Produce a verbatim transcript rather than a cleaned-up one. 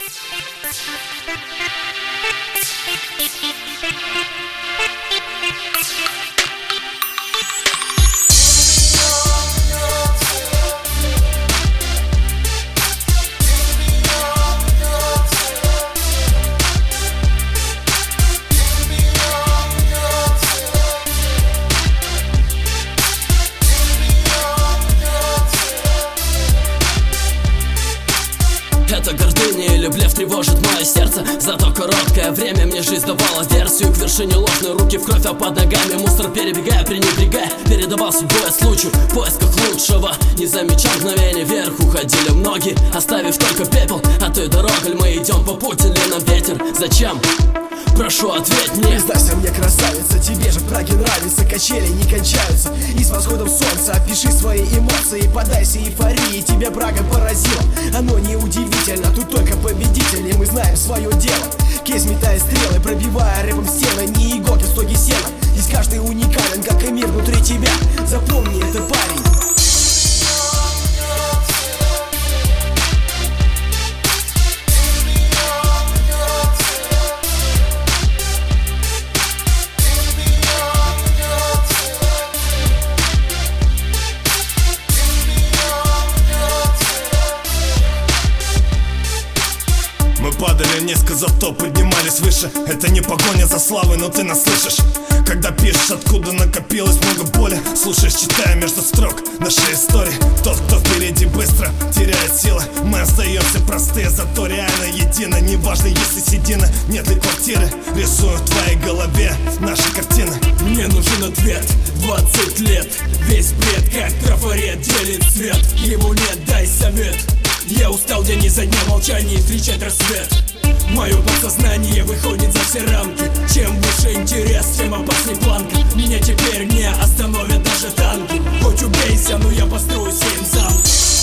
Это гордыня или блеф тревожит мое сердце. Зато короткое время мне жизнь давала версию. К вершине ложные руки в кровь, а под ногами мусор перебегая, пренебрегая. Передавал судьбой случаю в поисках лучшего. Не замечал мгновения, вверх уходили многие, оставив только пепел. А той дорогой мы идем по пути, ли нам ветер? Зачем? Прошу, ответь мне. Признайся мне, красавица, тебе же в Праге нравится. Качели не кончаются, и с восходом солнца опиши свои эмоции, подайся эйфории. Тебя Прага поразила, оно не удивительно. Тут только победители, мы знаем свое дело. Кейс метая стрелы, пробивая рэпом стены. Не иголки, стоги сена. Здесь каждый уникален, как и мир внутри тебя. Запомни это, парень. Мы падали, не сказав то, поднимались выше. Это не погоня за славой, но ты нас слышишь. Когда пишешь, откуда накопилось много боли, слушаешь, читая между строк наши истории. Тот, кто впереди быстро теряет силы, мы остаемся простые, зато реально едины. Неважно, если седина, нет ли квартиры, рисую в твоей голове наши картины. Мне нужен ответ, двадцать лет. Весь бред, как трафарет, делит свет. Ему нет, дай совет. Я устал день изо дня молчания встречать рассвет. Мое подсознание выходит за все рамки. Чем выше интерес, тем опасней планка. Меня теперь не остановят даже танки. Хоть убейся, но я построю семь замок.